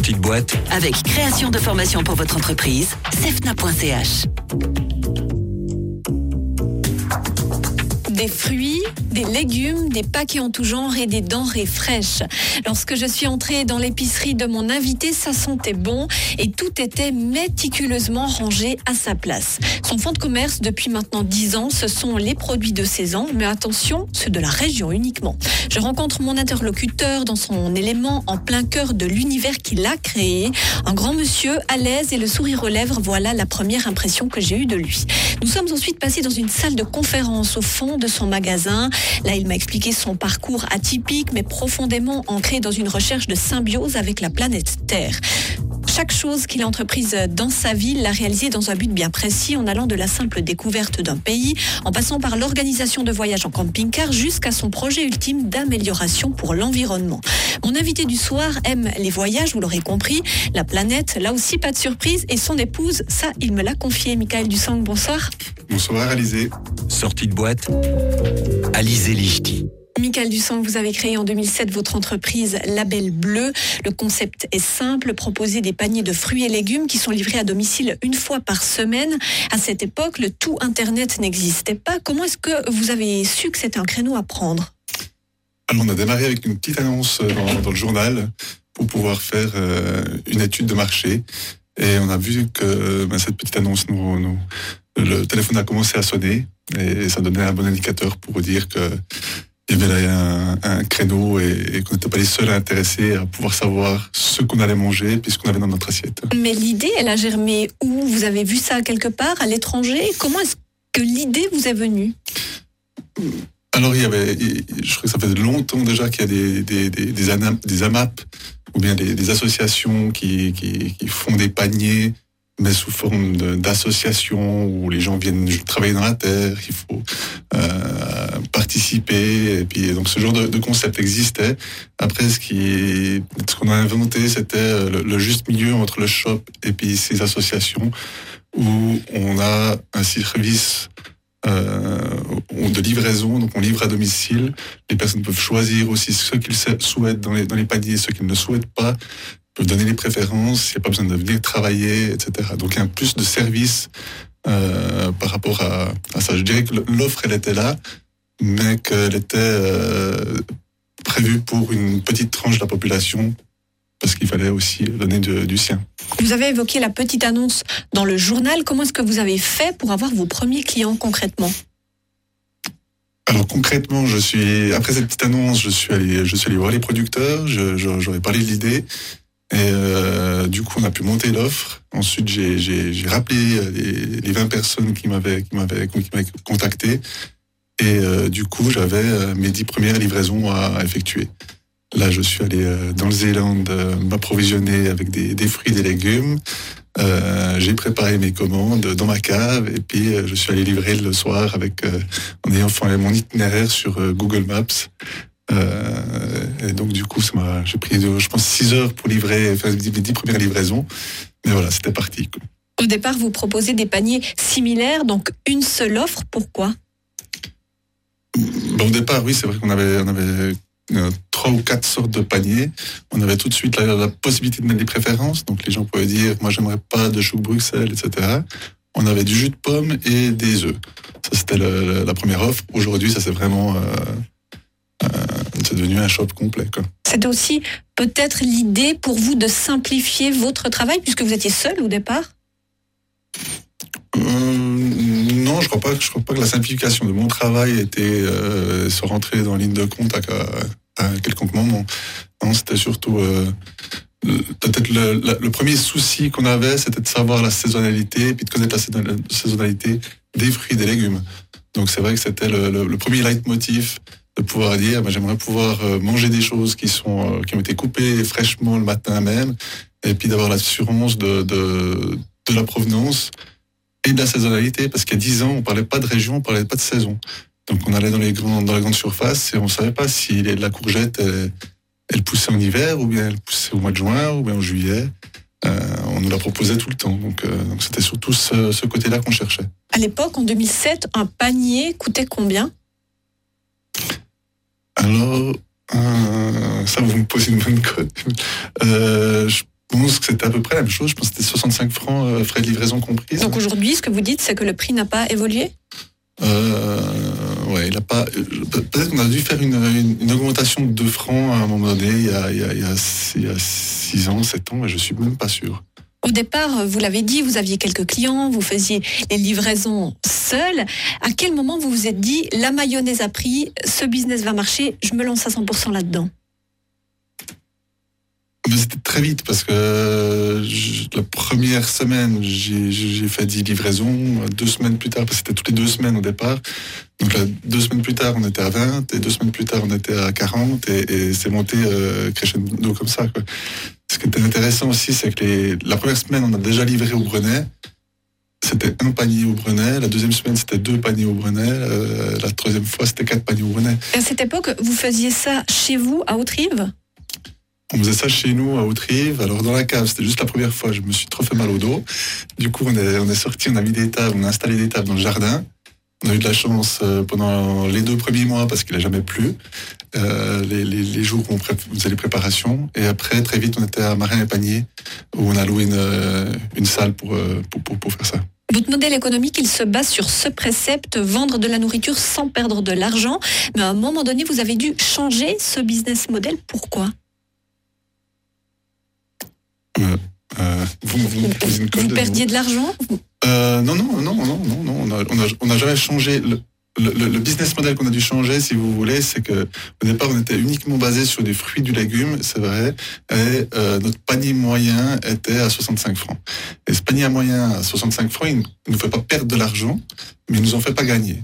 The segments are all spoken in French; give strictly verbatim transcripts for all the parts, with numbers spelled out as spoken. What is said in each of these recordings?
Sortie de boîte avec création de formation pour votre entreprise, cefna point c h. Des fruits, des légumes, des paquets en tout genre et des denrées fraîches. Lorsque je suis entrée dans l'épicerie de mon invité, ça sentait bon et tout était méticuleusement rangé à sa place. Son fonds de commerce depuis maintenant dix ans, ce sont les produits de saison, mais attention, ceux de la région uniquement. Je rencontre mon interlocuteur dans son élément en plein cœur de l'univers qu'il a créé. Un grand monsieur à l'aise et le sourire aux lèvres, voilà la première impression que j'ai eue de lui. Nous sommes ensuite passés dans une salle de conférence au fond de son magasin. Là, il m'a expliqué son parcours atypique, mais profondément ancré dans une recherche de symbiose avec la planète Terre. Chaque chose qu'il a entreprise dans sa vie l'a réalisée dans un but bien précis, en allant de la simple découverte d'un pays, en passant par l'organisation de voyages en camping-car, jusqu'à son projet ultime d'amélioration pour l'environnement. Mon invité du soir aime les voyages, vous l'aurez compris, la planète, là aussi pas de surprise, et son épouse, ça, il me l'a confié. Michael Dussang, bonsoir. Bonsoir Alizé. Sortie de boîte, Alizé Lichty. Michael Dussang, vous avez créé en deux mille sept votre entreprise Label Bleu. Le concept est simple, proposer des paniers de fruits et légumes qui sont livrés à domicile une fois par semaine. À cette époque, le tout Internet n'existait pas. Comment est-ce que vous avez su que c'était un créneau à prendre ? Alors on a démarré avec une petite annonce dans, dans le journal pour pouvoir faire euh, une étude de marché. Et on a vu que ben, cette petite annonce, nous, nous, le téléphone a commencé à sonner et ça donnait un bon indicateur pour dire que il y avait là un, un créneau et, et qu'on n'était pas les seuls intéressés à pouvoir savoir ce qu'on allait manger puisqu'on avait dans notre assiette. Mais l'idée, elle a germé où ? Vous avez vu ça quelque part, à l'étranger ? Comment est-ce que l'idée vous est venue ? Alors, il y avait, je crois que ça fait longtemps déjà qu'il y a des, des, des, des, ANAP, des AMAP ou bien des, des associations qui, qui, qui font des paniers, mais sous forme de, d'associations où les gens viennent travailler dans la terre, il faut euh, participer. Et puis, donc, ce genre de, de concept existait. Après, ce, qui, ce qu'on a inventé, c'était le, le juste milieu entre le shop et puis ces associations où on a un service Euh, de livraison, donc on livre à domicile. Les personnes peuvent choisir aussi ce qu'ils souhaitent dans les, dans les paniers, ce qu'ils ne souhaitent pas, peuvent donner les préférences, il n'y a pas besoin de venir travailler, et cetera. Donc il y a un plus de service euh, par rapport à, à ça. Je dirais que l'offre, elle était là, mais qu'elle était euh, prévue pour une petite tranche de la population, parce qu'il fallait aussi donner de, du sien. Vous avez évoqué la petite annonce dans le journal. Comment est-ce que vous avez fait pour avoir vos premiers clients concrètement ? Alors concrètement, je suis après cette petite annonce, je suis allé, je suis allé voir les producteurs. Je, je, j'aurais parlé de l'idée et euh, du coup on a pu monter l'offre. Ensuite, j'ai, j'ai, j'ai rappelé les, les vingt personnes qui m'avaient, qui m'avaient, qui m'avaient contacté et euh, du coup j'avais mes dix premières livraisons à, à effectuer. Là, je suis allé dans le Zéland euh, m'approvisionner avec des, des fruits et des légumes. Euh, j'ai préparé mes commandes dans ma cave et puis euh, je suis allé livrer le soir avec euh, en ayant fait mon itinéraire sur euh, Google Maps. Euh, et donc du coup, ça m'a, j'ai pris, je pense, six heures pour livrer, faire les dix premières livraisons. Mais voilà, c'était parti, quoi. Au départ, vous proposez des paniers similaires, donc une seule offre. Pourquoi ? Bon, au départ, oui, c'est vrai qu'on avait, on avait Euh, trois ou quatre sortes de paniers. On avait tout de suite la, la possibilité de mettre des préférences. Donc les gens pouvaient dire, moi j'aimerais pas de choux Bruxelles, et cetera. On avait du jus de pomme et des œufs. Ça c'était le, la première offre. Aujourd'hui, ça c'est vraiment, euh, euh, c'est devenu un shop complet, quoi. C'était aussi peut-être l'idée pour vous de simplifier votre travail puisque vous étiez seul au départ ? Euh, non, je crois pas. Je crois pas que la simplification de mon travail était euh, se rentrer dans ligne de compte à, à, à quelconque moment. Non, c'était surtout euh, peut-être le, le, le premier souci qu'on avait, c'était de savoir la saisonnalité et puis de connaître la saisonnalité des fruits et des légumes. Donc c'est vrai que c'était le, le, le premier leitmotiv de pouvoir dire, bah, j'aimerais pouvoir manger des choses qui sont qui ont été coupées fraîchement le matin même, et puis d'avoir l'assurance de de, de la provenance et de la saisonnalité, parce qu'il y a dix ans, on parlait pas de région, on parlait pas de saison. Donc on allait dans les grands, dans les grandes surfaces et on savait pas si la courgette elle, elle poussait en hiver ou bien elle poussait au mois de juin ou bien en juillet. Euh, on nous la proposait tout le temps. Donc, euh, donc c'était surtout ce, ce côté-là qu'on cherchait. À l'époque, en deux mille sept, un panier coûtait combien ? Alors, euh, ça vous me posez une bonne cote. Euh, je Bon, c'était à peu près la même chose. Je pense que c'était soixante-cinq francs euh, frais de livraison compris. Donc aujourd'hui, ce que vous dites, c'est que le prix n'a pas évolué ? Euh, ouais, il a pas. Peut-être qu'on a dû faire une, une, une augmentation de deux francs à un moment donné, il y a, il y a, il y a, il y a six ans, sept ans, et je suis même pas sûr. Au départ, vous l'avez dit, vous aviez quelques clients, vous faisiez les livraisons seuls. À quel moment vous vous êtes dit, la mayonnaise a pris, ce business va marcher, je me lance à cent pour cent là-dedans ? Mais c'était très vite parce que je, la première semaine, j'ai, j'ai fait dix livraisons. Deux semaines plus tard, parce que c'était toutes les deux semaines au départ. Donc là, deux semaines plus tard, on était à vingt, et deux semaines plus tard, on était à quarante, et, et c'est monté euh, crescendo comme ça, quoi. Ce qui était intéressant aussi, c'est que les, la première semaine, on a déjà livré au Brenet. C'était un panier au Brenet. La deuxième semaine, c'était deux paniers au Brenet. Euh, la troisième fois, c'était quatre paniers au Brenet. À cette époque, vous faisiez ça chez vous, à Haute-Rive ? On faisait ça chez nous, à Haute-Rive. Alors, dans la cave, c'était juste la première fois. Je me suis trop fait mal au dos. Du coup, on est, on est sorti, on a mis des tables, on a installé des tables dans le jardin. On a eu de la chance euh, pendant les deux premiers mois parce qu'il n'a jamais plu. Euh, les, les, les jours où on pré- faisait les préparations. Et après, très vite, on était à Marin-et-Panier, où on a loué une, une salle pour, pour, pour, pour faire ça. Votre modèle économique, il se base sur ce précepte, vendre de la nourriture sans perdre de l'argent. Mais à un moment donné, vous avez dû changer ce business model. Pourquoi ? Euh, euh, vous, vous, vous, posez une colle vous de perdiez vous. de l'argent ? euh, Non, non, non, non, non, non. On a, on a, on a jamais changé. Le, le, le business model qu'on a dû changer, si vous voulez, c'est que au départ, on était uniquement basé sur des fruits, du légume, c'est vrai, et euh, notre panier moyen était à soixante-cinq francs. Et ce panier moyen à soixante-cinq francs, il ne nous fait pas perdre de l'argent, mais il nous en fait pas gagner.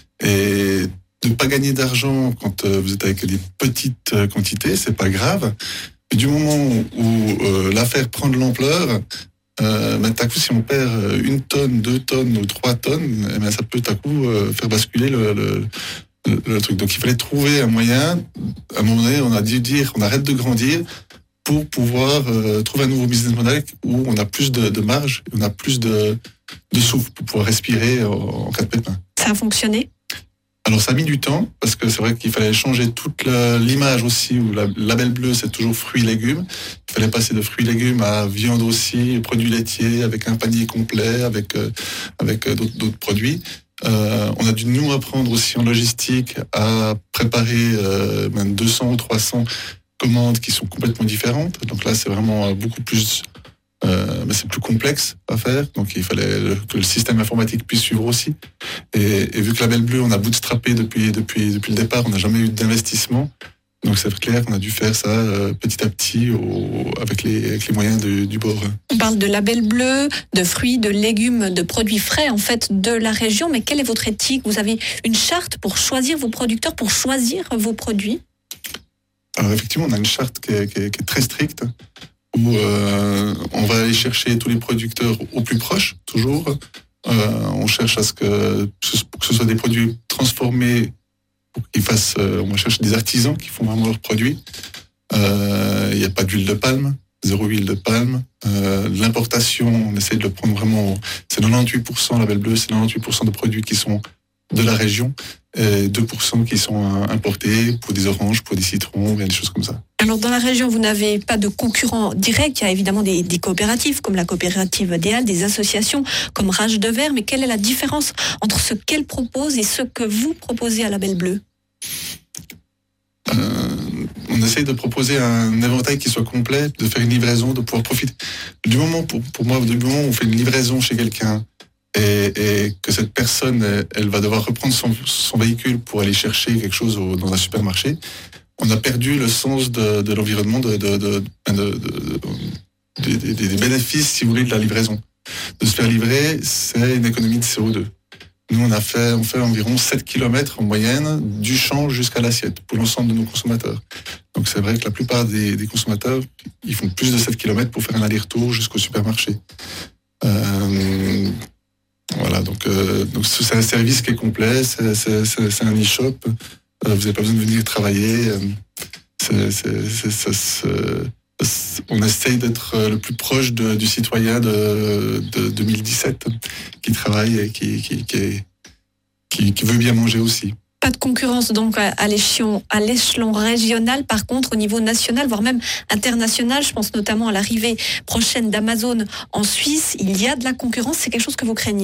Et de ne pas gagner d'argent quand euh, vous êtes avec des petites euh, quantités, c'est pas grave. Mais du moment où euh, l'affaire prend de l'ampleur, euh, ben, à coup, si on perd une tonne, deux tonnes ou trois tonnes, eh ben, ça peut à coup euh, faire basculer le, le, le, le truc. Donc il fallait trouver un moyen. À un moment donné, on a dû dire on arrête de grandir pour pouvoir euh, trouver un nouveau business model où on a plus de, de marge, on a plus de, de souffle pour pouvoir respirer en, en cas de pépin. Ça a fonctionné ? Alors ça a mis du temps, parce que c'est vrai qu'il fallait changer toute la, l'image aussi, où la label bleu c'est toujours fruits et légumes. Il fallait passer de fruits et légumes à viande aussi, produits laitiers, avec un panier complet, avec, euh, avec euh, d'autres, d'autres produits. Euh, on a dû nous apprendre aussi en logistique à préparer euh, même deux cents ou trois cents commandes qui sont complètement différentes. Donc là c'est vraiment beaucoup plus... Euh, mais c'est plus complexe à faire, donc il fallait que le système informatique puisse suivre aussi. Et, et vu que Label Bleu, on a bootstrappé depuis, depuis, depuis le départ, on n'a jamais eu d'investissement. Donc c'est clair qu'on a dû faire ça euh, petit à petit au, avec, les, avec les moyens de, du bord. On parle de Label Bleu, de fruits, de légumes, de produits frais en fait de la région, mais quelle est votre éthique ? Vous avez une charte pour choisir vos producteurs, pour choisir vos produits ? Alors effectivement, on a une charte qui est, qui est, qui est très stricte, où euh, on va aller chercher tous les producteurs au plus proche, toujours. Euh, on cherche à ce que, que ce soit des produits transformés, pour qu'ils fassent, euh, on va chercher des artisans qui font vraiment leurs produits. Il euh, n'y a pas d'huile de palme, zéro huile de palme. Euh, l'importation, on essaie de le prendre vraiment, c'est quatre-vingt-dix-huit pour cent, Label Bleu, c'est quatre-vingt-dix-huit pour cent de produits qui sont de la région, et deux pour cent qui sont importés pour des oranges, pour des citrons, bien des choses comme ça. Alors dans la région, vous n'avez pas de concurrents directs, il y a évidemment des, des coopératives comme la coopérative des Halles, des associations comme Rage de Verre, mais quelle est la différence entre ce qu'elle propose et ce que vous proposez à Label Bleu ? euh, On essaye de proposer un éventail qui soit complet, de faire une livraison, de pouvoir profiter. Du moment, pour, pour moi, du moment où on fait une livraison chez quelqu'un, Et, et que cette personne, elle va devoir reprendre son, son véhicule pour aller chercher quelque chose au, dans un supermarché, on a perdu le sens de, de l'environnement, de, de, de, de, de, de, de, des bénéfices, si vous voulez, de la livraison. De se faire livrer, c'est une économie de C O deux. Nous, on a fait, on fait environ sept kilomètres en moyenne du champ jusqu'à l'assiette pour l'ensemble de nos consommateurs. Donc c'est vrai que la plupart des, des consommateurs, ils font plus de sept kilomètres pour faire un aller-retour jusqu'au supermarché. Euh, Voilà, donc, euh, donc c'est un service qui est complet, c'est, c'est, c'est, c'est un e-shop, euh, vous n'avez pas besoin de venir travailler. Euh, c'est, c'est, c'est, c'est, c'est, c'est, on essaye d'être le plus proche de, du citoyen de, de deux mille dix-sept qui travaille et qui, qui, qui, est, qui, qui veut bien manger aussi. Pas de concurrence donc à l'échelon, à l'échelon régional, par contre au niveau national, voire même international. Je pense notamment à l'arrivée prochaine d'Amazon en Suisse. Il y a de la concurrence, c'est quelque chose que vous craignez ?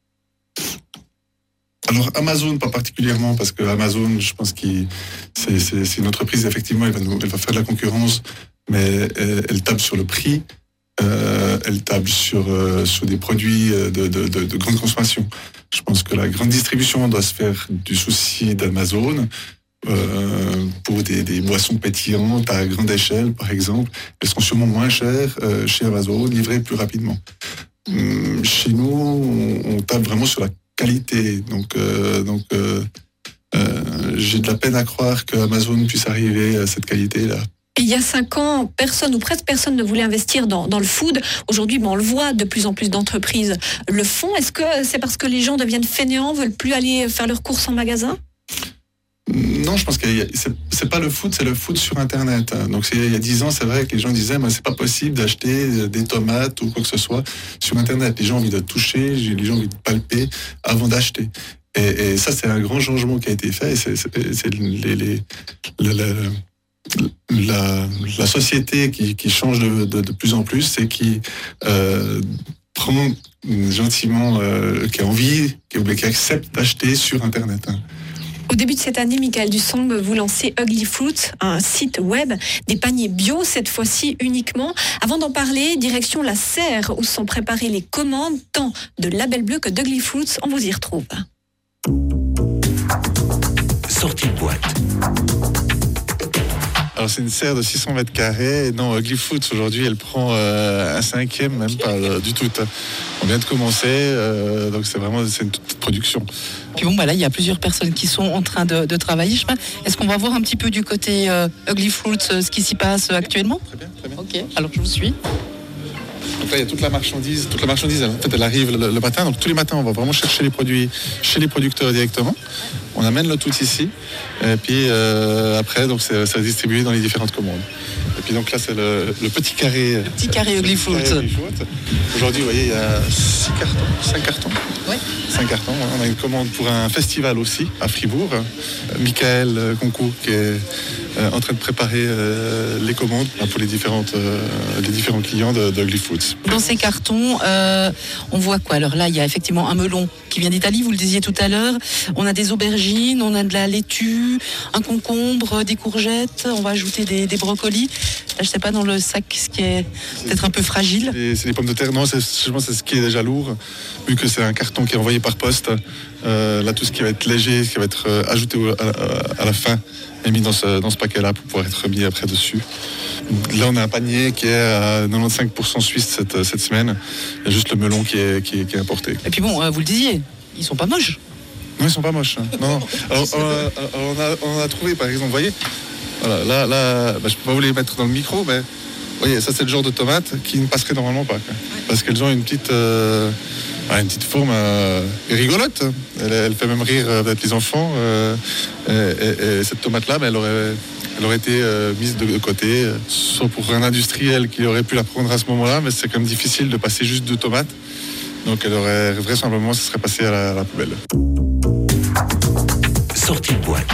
Alors Amazon pas particulièrement, parce que Amazon, je pense que c'est, c'est, c'est une entreprise, effectivement, elle va, nous, elle va faire de la concurrence, mais elle, elle table sur le prix, euh, elle table sur, euh, sur des produits de, de, de, de grande consommation. Je pense que la grande distribution doit se faire du souci d'Amazon euh, pour des, des boissons pétillantes à grande échelle, par exemple. Elles sont sûrement moins chères euh, chez Amazon, livrées plus rapidement. Hum, chez nous, on, on table vraiment sur la qualité. Donc, euh, donc euh, euh, j'ai de la peine à croire qu'Amazon puisse arriver à cette qualité-là. Il y a cinq ans, personne ou presque personne ne voulait investir dans, dans le food. Aujourd'hui, bon, on le voit, de plus en plus d'entreprises le font. Est-ce que c'est parce que les gens deviennent fainéants, veulent plus aller faire leurs courses en magasin ? Non, je pense que c'est, c'est pas le food, c'est le food sur Internet. Donc c'est, il y a dix ans, c'est vrai que les gens disaient mais c'est pas possible d'acheter des tomates ou quoi que ce soit sur Internet. Les gens ont envie de toucher, les gens ont envie de palper avant d'acheter. Et, et ça, c'est un grand changement qui a été fait. Et c'est, c'est, c'est les, les, les, les La, la société qui, qui change de, de, de plus en plus, c'est qui euh, prend gentiment, euh, qui a envie, qui, qui accepte d'acheter sur Internet. Hein. Au début de cette année, Michael Dussong, vous lancez Ugly Fruits, un site web, des paniers bio, cette fois-ci uniquement. Avant d'en parler, direction la serre où sont préparées les commandes, tant de Label Bleu que d'Ugly Fruits. On vous y retrouve. Sortie de boîte. Alors c'est une serre de six cents mètres carrés. Non, Ugly Fruits aujourd'hui, elle prend euh, un cinquième, même pas euh, du tout. On vient de commencer, euh, donc c'est vraiment c'est une toute petite production. Puis bon, bah là, il y a plusieurs personnes qui sont en train de, de travailler. Je sais pas, est-ce qu'on va voir un petit peu du côté euh, Ugly Fruits euh, ce qui s'y passe euh, actuellement ? Très bien, très bien. Ok, alors je vous suis. Donc là, il y a toute la marchandise. Toute la marchandise, en fait, elle arrive le, le matin. Donc tous les matins, on va vraiment chercher les produits chez les producteurs directement. On amène le tout ici. Et puis euh, après, donc c'est, c'est distribué dans les différentes commandes. Et puis donc là, c'est le, le petit carré. Le petit carré Ugly Fruits. Aujourd'hui, vous voyez, il y a six cartons, cinq cartons. Oui. Cinq cartons. On a une commande pour un festival aussi à Fribourg. Michael Concours qui est euh, en train de préparer euh, les commandes pour les différentes euh, les différents clients de, de Ugly Fruits. Dans ces cartons, euh, on voit quoi ? Alors là, il y a effectivement un melon qui vient d'Italie, vous le disiez tout à l'heure. On a des aubergines, on a de la laitue, un concombre, des courgettes. On va ajouter des, des brocolis. Là, je sais pas, dans le sac, ce qui est peut-être un peu fragile. C'est, c'est des pommes de terre. Non, c'est, je pense que c'est ce qui est déjà lourd, vu que c'est un carton qui est envoyé par poste. Euh, là, tout ce qui va être léger, ce qui va être euh, ajouté au, à, à la fin, est mis dans ce, dans ce paquet-là pour pouvoir être remis après dessus. Là, on a un panier qui est à quatre-vingt-quinze pour cent suisse cette, cette semaine. Il y a juste le melon qui est, qui est, qui est importé. Et puis bon, euh, vous le disiez, ils sont pas moches. Non, ils sont pas moches. Hein. Non, non. Alors, on, a, on, a, on a trouvé, par exemple, vous voyez, voilà, là, là bah, je peux pas vous les mettre dans le micro, mais vous voyez, ça c'est le genre de tomate qui ne passerait normalement pas. Quoi. Parce qu'elles ont une petite, euh, une petite forme euh, rigolote. Elle, elle fait même rire euh, les enfants. Euh, et, et, et cette tomate-là, bah, elle aurait... Elle aurait été euh, mise de côté, euh, soit pour un industriel qui aurait pu la prendre à ce moment-là, mais c'est quand même difficile de passer juste deux tomates. Donc elle aurait vraisemblablement, ça serait passé à la, à la poubelle. Sortie de boîte.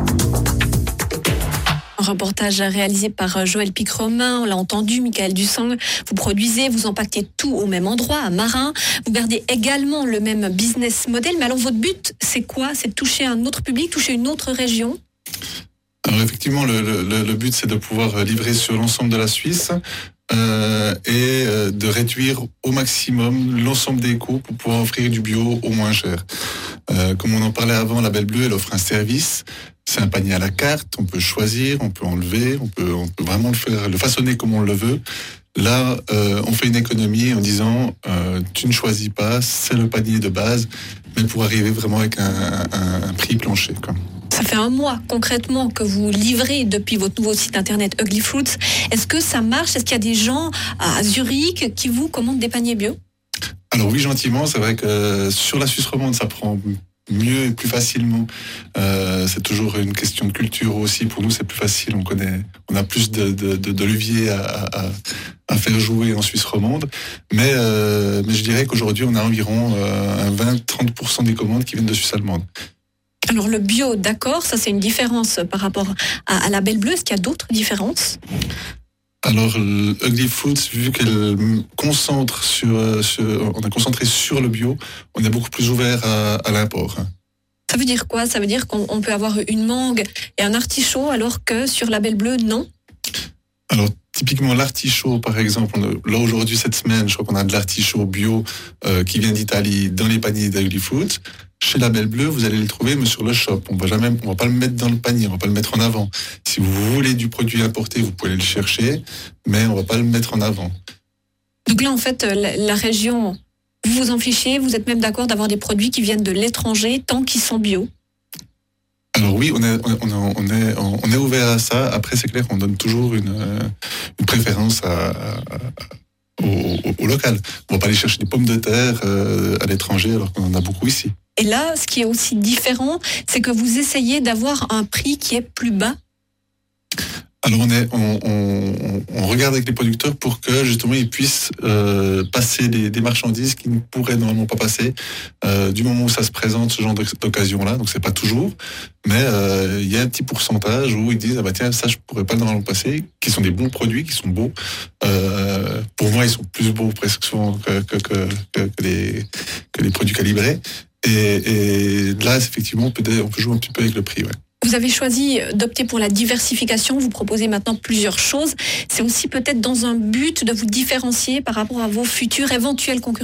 Un reportage réalisé par Joël Pic-Romain, on l'a entendu, Michael Dussong. Vous produisez, vous empaquetez tout au même endroit, à Marin. Vous gardez également le même business model, mais alors votre but, c'est quoi ? C'est de toucher un autre public, toucher une autre région ? Alors effectivement, le, le, le but, c'est de pouvoir livrer sur l'ensemble de la Suisse euh, et euh, de réduire au maximum l'ensemble des coûts pour pouvoir offrir du bio au moins cher. Euh, comme on en parlait avant, Label Bleu, elle offre un service. C'est un panier à la carte, on peut choisir, on peut enlever, on peut, on peut vraiment le faire, le façonner comme on le veut. Là, euh, on fait une économie en disant euh, tu ne choisis pas, c'est le panier de base, mais pour arriver vraiment avec un, un, un prix plancher, quoi. Ça fait un mois concrètement que vous livrez depuis votre nouveau site internet Ugly Fruits. Est-ce que ça marche ? Est-ce qu'il y a des gens à Zurich qui vous commandent des paniers bio ? Alors oui, gentiment. C'est vrai que sur la Suisse romande, ça prend mieux et plus facilement. Euh, c'est toujours une question de culture aussi. Pour nous, c'est plus facile. On connaît, on a plus de, de, de, de leviers à, à, à faire jouer en Suisse romande. Mais, euh, mais je dirais qu'aujourd'hui, on a environ euh, un vingt à trente pour cent des commandes qui viennent de Suisse allemande. Alors le bio, d'accord, ça c'est une différence par rapport à, à la Belle Bleue. Est-ce qu'il y a d'autres différences ? Alors, Ugly Fruits, vu qu'elle concentre sur, sur, on a concentré sur le bio, on est beaucoup plus ouvert à, à l'import. Ça veut dire quoi ? Ça veut dire qu'on on peut avoir une mangue et un artichaut, alors que sur la Belle Bleue, non ? Alors, typiquement, l'artichaut, par exemple, on a, là aujourd'hui, cette semaine, je crois qu'on a de l'artichaut bio euh, qui vient d'Italie dans les paniers d'Ugly Fruits. Chez la Belle Bleue, vous allez le trouver, mais sur le shop. On va jamais, on va pas le mettre dans le panier, on va pas le mettre en avant. Si vous voulez du produit importé, vous pouvez aller le chercher, mais on va pas le mettre en avant. Donc là, en fait, la, la région, vous vous en fichez, vous êtes même d'accord d'avoir des produits qui viennent de l'étranger tant qu'ils sont bio ? Alors oui, on est, on, est, on, est, on est ouvert à ça. Après, c'est clair qu'on donne toujours une, une préférence à, à, à, au, au, au local. On va pas aller chercher des pommes de terre euh, à l'étranger alors qu'on en a beaucoup ici. Et là, ce qui est aussi différent, c'est que vous essayez d'avoir un prix qui est plus bas. Alors on, est, on, on, on regarde avec les producteurs pour que justement ils puissent euh, passer des, des marchandises qui ne pourraient normalement pas passer euh, du moment où ça se présente, ce genre d'occasion-là. Donc c'est pas toujours, mais euh, il y a un petit pourcentage où ils disent ah bah tiens ça je pourrais pas normalement passer, qui sont des bons produits, qui sont beaux. Euh, pour moi ils sont plus beaux presque souvent que, que, que, que, que, les, que les produits calibrés. Et, et là effectivement on peut, on peut jouer un petit peu avec le prix. Ouais. Vous avez choisi d'opter pour la diversification, vous proposez maintenant plusieurs choses. C'est aussi peut-être dans un but de vous différencier par rapport à vos futurs éventuels concurrents ?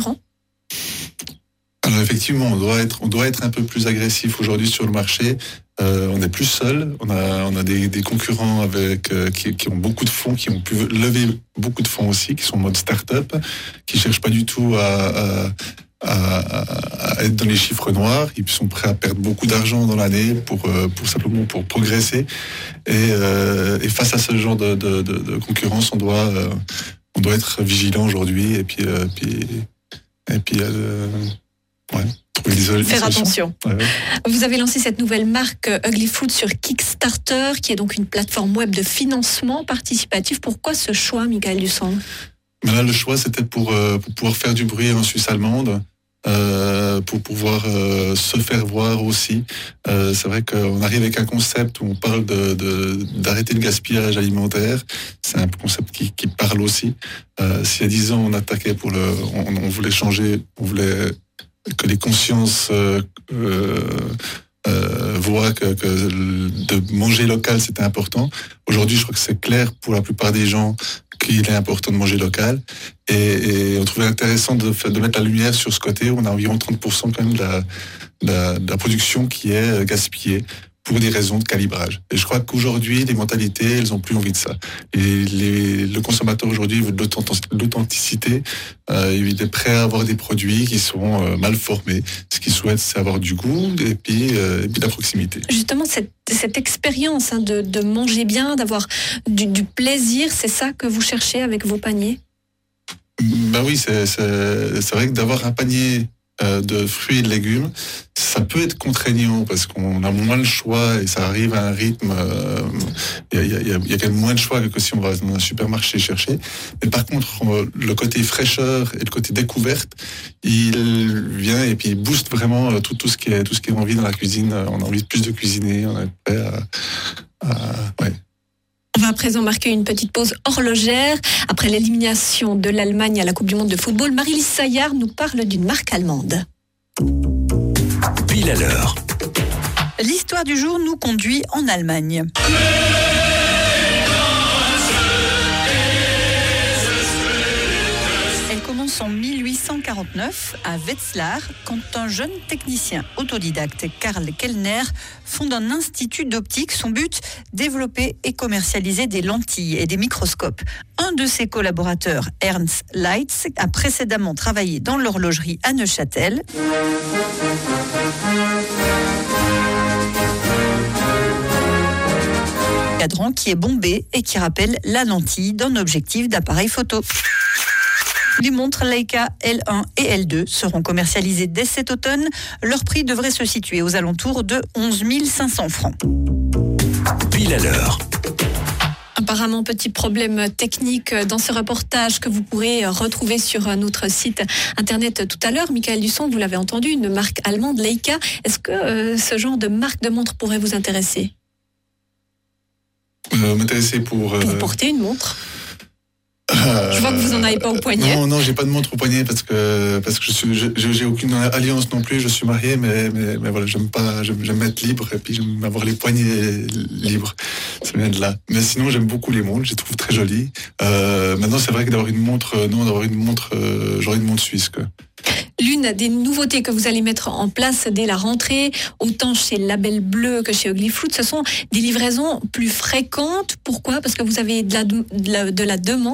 Alors effectivement, on doit être, on doit être un peu plus agressif aujourd'hui sur le marché. Euh, on n'est plus seul. On a, on a des, des concurrents avec euh, qui, qui ont beaucoup de fonds, qui ont pu lever beaucoup de fonds aussi, qui sont en mode start-up, qui cherchent pas du tout à, à À, à être dans les chiffres noirs. Ils sont prêts à perdre beaucoup d'argent dans l'année pour, pour simplement pour progresser. Et, euh, et face à ce genre de, de, de, de concurrence, on doit, euh, on doit être vigilant aujourd'hui et puis, euh, puis, et puis euh, ouais, trouver des solutions. Faire attention. Ouais, ouais. Vous avez lancé cette nouvelle marque Ugly Fruit sur Kickstarter, qui est donc une plateforme web de financement participatif. Pourquoi ce choix, Michael Dussang ? Mais là, le choix, c'était pour, euh, pour pouvoir faire du bruit en Suisse allemande, euh, pour pouvoir euh, se faire voir aussi. Euh, c'est vrai qu'on arrive avec un concept où on parle de, de, d'arrêter le gaspillage alimentaire. C'est un concept qui, qui parle aussi. Euh, s'il y a dix ans, on attaquait pour le... On, on voulait changer, on voulait que les consciences... Euh, euh, Euh, voit que, que de manger local c'était important. Aujourd'hui, je crois que c'est clair pour la plupart des gens qu'il est important de manger local. Et, et on trouvait intéressant de, de mettre la lumière sur ce côté où on a environ trente pour cent quand même de la, de la, de la production qui est gaspillée pour des raisons de calibrage. Et je crois qu'aujourd'hui, les mentalités, elles ont plus envie de ça. Et les, le consommateur aujourd'hui veut de l'authenticité. Euh, il est prêt à avoir des produits qui sont euh, mal formés. Ce qu'il souhaite, c'est avoir du goût et puis, euh, et puis de la proximité. Justement, cette, cette expérience hein, de, de manger bien, d'avoir du, du plaisir, c'est ça que vous cherchez avec vos paniers ? Ben oui, c'est, c'est, c'est vrai que d'avoir un panier euh, de fruits et de légumes, ça peut être contraignant parce qu'on a moins le choix et ça arrive à un rythme. Il euh, y, y, y, y a quand même moins de choix que si on va dans un supermarché chercher. Mais par contre, le côté fraîcheur et le côté découverte, il vient et puis il booste vraiment tout, tout ce qui est tout ce qui est envie dans la cuisine. On a envie de plus de cuisiner. On est prêt à, à ouais. On va à présent marquer une petite pause horlogère. Après l'élimination de l'Allemagne à la Coupe du Monde de football, Marie-Lise Saillard nous parle d'une marque allemande. Pile à l'heure. L'histoire du jour nous conduit en Allemagne. Elle commence en mille huit cent quarante-neuf à Wetzlar quand un jeune technicien autodidacte, Karl Kellner, fonde un institut d'optique. Son but, développer et commercialiser des lentilles et des microscopes. Un de ses collaborateurs, Ernst Leitz, a précédemment travaillé dans l'horlogerie à Neuchâtel. Cadran qui est bombé et qui rappelle la lentille d'un objectif d'appareil photo. Les montres Leica L un et L deux seront commercialisées dès cet automne. Leur prix devrait se situer aux alentours de onze mille cinq cents francs. Pile à l'heure. Apparemment, petit problème technique dans ce reportage que vous pourrez retrouver sur notre site internet tout à l'heure. Michael Dusong, vous l'avez entendu, une marque allemande, Leica. Est-ce que euh, ce genre de marque de montre pourrait vous intéresser ? euh, M'intéresser pour... Euh... Pour porter une montre. Euh, je vois que vous n'en avez pas au poignet. Non, non, j'ai pas de montre au poignet parce que parce que je suis, je, j'ai aucune alliance non plus. Je suis marié, mais mais, mais voilà, j'aime pas, j'aime, j'aime être libre et puis j'aime avoir les poignets libres. Ça vient de là. Mais sinon, j'aime beaucoup les montres. Je les trouve très jolies. Euh, maintenant, c'est vrai que d'avoir une montre, non, d'avoir une montre, euh, genre une montre suisse, quoi. L'une des nouveautés que vous allez mettre en place dès la rentrée, autant chez Label Bleu que chez Ugly Fruit, ce sont des livraisons plus fréquentes. Pourquoi ? Parce que vous avez de la, de la, de la demande ?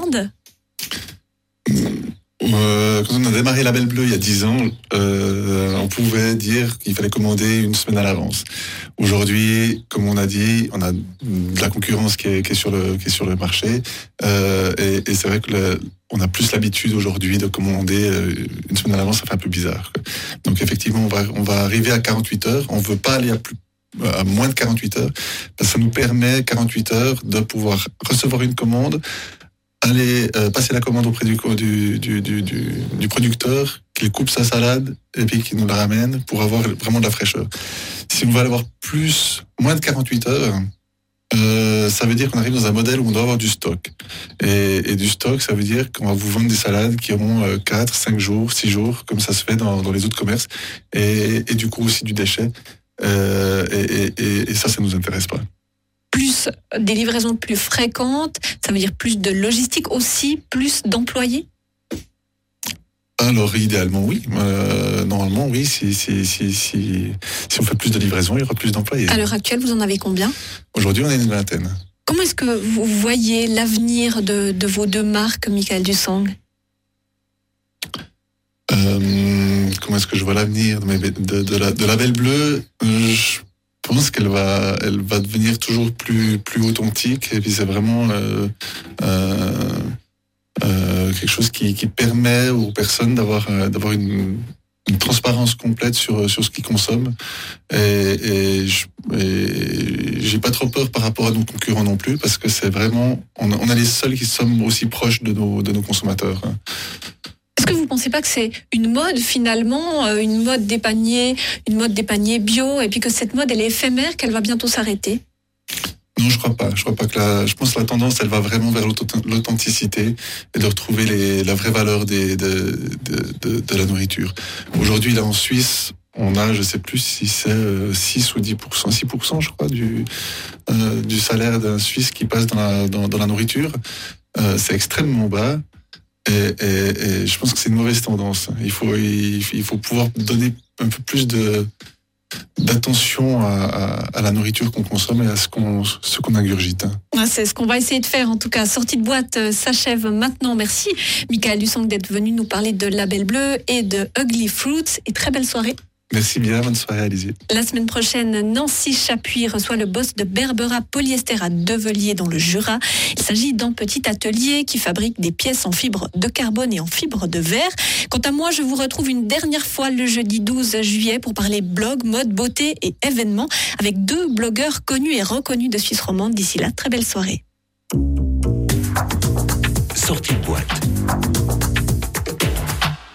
Euh, quand on a démarré Label Bleu il y a dix ans, euh, on pouvait dire qu'il fallait commander une semaine à l'avance. Aujourd'hui, comme on a dit, on a de la concurrence qui est, qui est, sur, le, qui est sur le marché. Euh, et, et c'est vrai que le, on a plus l'habitude aujourd'hui de commander une semaine à l'avance, ça fait un peu bizarre. Donc effectivement, on va, on va arriver à quarante-huit heures. On ne veut pas aller à, plus, à moins de quarante-huit heures, parce que ça nous permet, quarante-huit heures, de pouvoir recevoir une commande, aller euh, passer la commande auprès du, du, du, du, du producteur, qu'il coupe sa salade et puis qu'il nous la ramène pour avoir vraiment de la fraîcheur. Si on va avoir plus, moins de quarante-huit heures, euh, ça veut dire qu'on arrive dans un modèle où on doit avoir du stock. Et, et du stock, ça veut dire qu'on va vous vendre des salades qui auront euh, quatre, cinq jours, six jours, comme ça se fait dans, dans les autres commerces, et, et du coup aussi du déchet. Euh, et, et, et ça, ça nous intéresse pas. Plus des livraisons plus fréquentes, ça veut dire plus de logistique aussi, plus d'employés ? Alors idéalement oui, euh, normalement oui, si, si, si, si, si on fait plus de livraisons, il y aura plus d'employés. À l'heure actuelle, vous en avez combien ? Aujourd'hui, on est une vingtaine. Comment est-ce que vous voyez l'avenir de, de vos deux marques, Michael Dusong ? euh, Comment est-ce que je vois l'avenir de, de, de, la, de Label Bleu ? Je pense qu'elle va, elle va devenir toujours plus, plus authentique, et puis c'est vraiment euh, euh, euh, quelque chose qui, qui permet aux personnes d'avoir, euh, d'avoir une, une transparence complète sur, sur ce qu'ils consomment. Et, et, je, et j'ai pas trop peur par rapport à nos concurrents non plus, parce que c'est vraiment, on a, on a les seuls qui sommes aussi proches de nos, de nos consommateurs. Est-ce que vous ne pensez pas que c'est une mode finalement, une mode des paniers, une mode des paniers bio, et puis que cette mode elle est éphémère, qu'elle va bientôt s'arrêter ? Non, je crois pas. Je crois pas que la. Je pense que la tendance, elle va vraiment vers l'authenticité et de retrouver les, la vraie valeur des, de, de, de, de la nourriture. Aujourd'hui, là en Suisse, on a, je sais plus si c'est six ou dix pour cent, six pour cent, je crois, du euh, du salaire d'un Suisse qui passe dans la dans, dans la nourriture. Euh, c'est extrêmement bas. Et, et, et je pense que c'est une mauvaise tendance. Il faut, il, il faut pouvoir donner un peu plus de, d'attention à, à, à la nourriture qu'on consomme et à ce qu'on, ce qu'on ingurgite. C'est ce qu'on va essayer de faire. En tout cas, sortie de boîte s'achève maintenant. Merci, Michael Dusong, d'être venu nous parler de Label Bleu et de Ugly Fruits. Et très belle soirée. Merci bien, bonne soirée Alizée. La semaine prochaine, Nancy Chapuis reçoit le boss de Berbera Polyester à Develier dans le Jura. Il s'agit d'un petit atelier qui fabrique des pièces en fibre de carbone et en fibre de verre. Quant à moi, je vous retrouve une dernière fois le jeudi douze juillet pour parler blog, mode, beauté et événements avec deux blogueurs connus et reconnus de Suisse romande. D'ici là, très belle soirée. Sortie de boîte.